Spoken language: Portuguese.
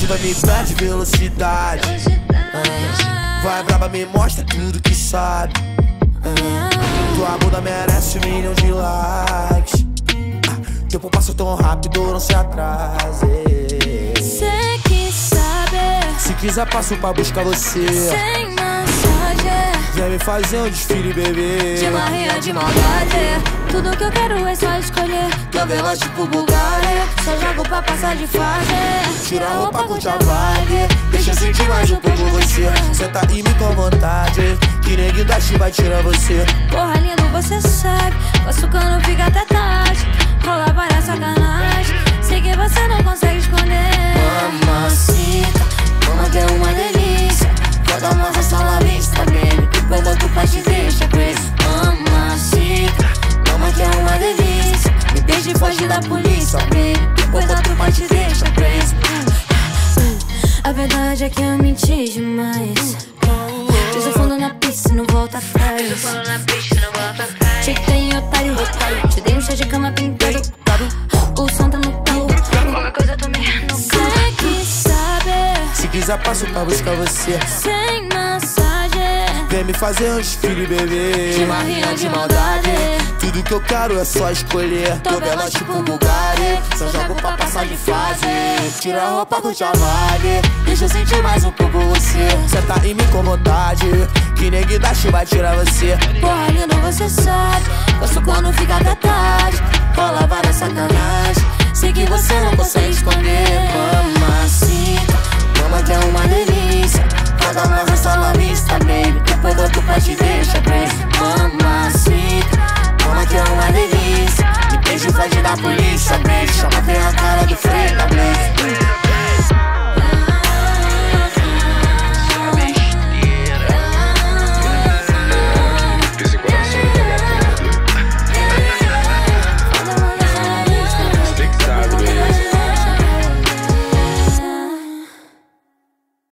curva me perde velocidade. Vai braba, me mostra tudo que sabe. Tua bunda merece 1 milhão de likes. Tempo passa tão rápido, não se atrase. Cê que sabe. Se quiser passo pra buscar você. Sem massagem. Vem me fazer um desfile, bebê. De marrinha de maldade. Tudo que eu quero é só escolher. Tô veloz tipo Bulgari. Só jogo pra passar de fase. Tira a roupa, curte a vibe. Deixa eu sentir mais um pouco você. Senta e me com vontade. Que neguinho da Chi vai tirar você. Porra lindo, você sabe. Gosto quando fica até tarde. Rola várias sacanagem. Sei que você não consegue esconder. Mamacita, como que é uma delícia. Vou dar uma raça na vista, baby. Depois outro pai te deixa preso. Mamacita, como que é uma delícia. Me beija e foge da polícia, baby. Depois outro pai te deixa preso. A verdade é que eu menti demais. Fiz o fundo na pista e não volta atrás. Te dei otário, te dei um chá de cama pintado. O som tá no carro. Qualquer coisa eu tô me no carro. Cê que sabe. Se quiser passo pra buscar você. Sem massagem. Vem me fazer um desfile, bebê. De marrinha de maldade. Tudo que eu quero é só escolher. Tô veloz tipo Bulgari. Só jogo pra passar de fase. Tira a roupa, curte a vibe. Deixa eu sentir mais um pouco você. Senta em mim com vontade. Que neguinho da Chi vai tirar você. Porra lindo, você sabe. Gosto quando fica até tarde. Rola várias sacanagem. Sei que você não consegue esconder. Mamacita, mama que é uma delícia. Vou dar uma raça na vista, baby. Depois outro pai te deixa preso.